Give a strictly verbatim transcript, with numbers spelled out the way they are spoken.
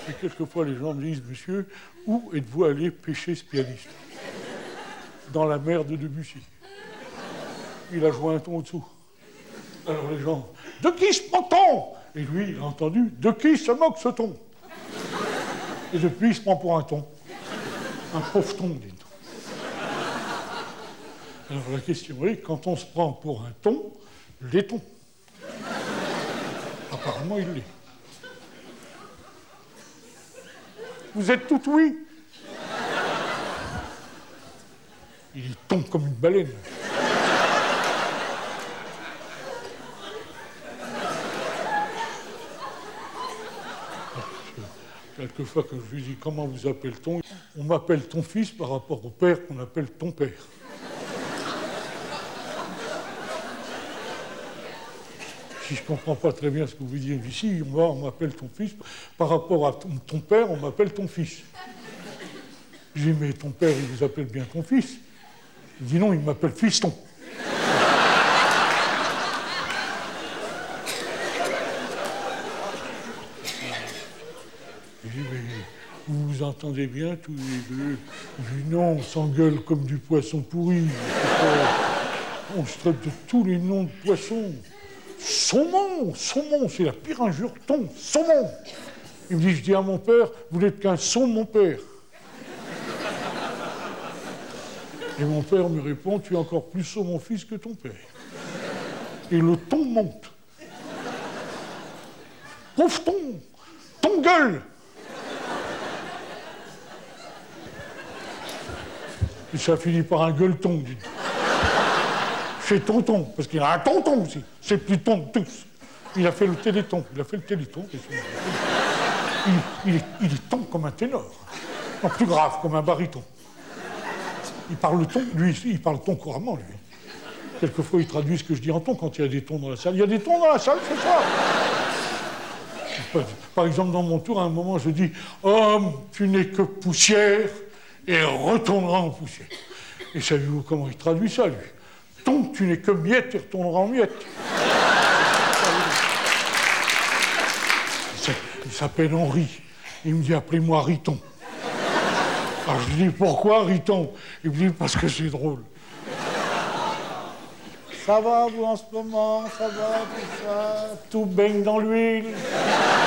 Et quelquefois, les gens me disent, monsieur, où êtes-vous allé pêcher ce pianiste? Dans la mer de Debussy. Il a joué un ton au-dessous. Alors les gens, de qui se moque-t-on? Et lui, il a entendu, de qui se moque ce ton? Et depuis, il se prend pour un ton. Un pauvre ton, dites. Alors la question est, quand on se prend pour un ton, l'est-on? Apparemment, il l'est. Vous êtes tout oui? Il tombe comme une baleine. Quelquefois, quand je lui dis comment vous appelle-t-on, on m'appelle ton fils par rapport au père qu'on appelle ton père. Si je ne comprends pas très bien ce que vous dites ici, moi, on m'appelle ton fils. Par rapport à ton, ton père, on m'appelle ton fils. Je dis, mais ton père, il vous appelle bien ton fils? Il dit non, il m'appelle fiston. Je dis, mais vous vous entendez bien tous les deux? Je dis non, on s'engueule comme du poisson pourri. On se traite de tous les noms de poissons. Saumon, saumon, c'est la pire injure, ton, saumon. Il me dit, je dis à mon père, vous n'êtes qu'un son, mon père. Et mon père me répond, tu es encore plus saut, mon fils, que ton père. Et le ton monte. Pauvre ton, ton gueule. Et ça finit par un gueuleton, dit. Chez tonton, parce qu'il a un tonton aussi. C'est plus ton de tous. Il a fait le téléthon. Il a fait le téléthon. Il, il, est, il est ton comme un ténor. Non, plus grave, comme un baryton. Il parle le ton, lui, il parle ton couramment, lui. Quelquefois, il traduit ce que je dis en ton quand il y a des tons dans la salle. Il y a des tons dans la salle, c'est ça. Par exemple, dans mon tour, à un moment, je dis « Homme, tu n'es que poussière et retourneras en poussière. » Et savez-vous comment il traduit ça, lui? Ton, tu n'es que miette et retourneras en miettes. Il s'appelle Henri. Il me dit, appelez-moi Riton. Alors je lui dis, pourquoi Riton? Il me dit, parce que c'est drôle. Ça va, vous, en ce moment? Ça va, tout ça? Tout baigne dans l'huile?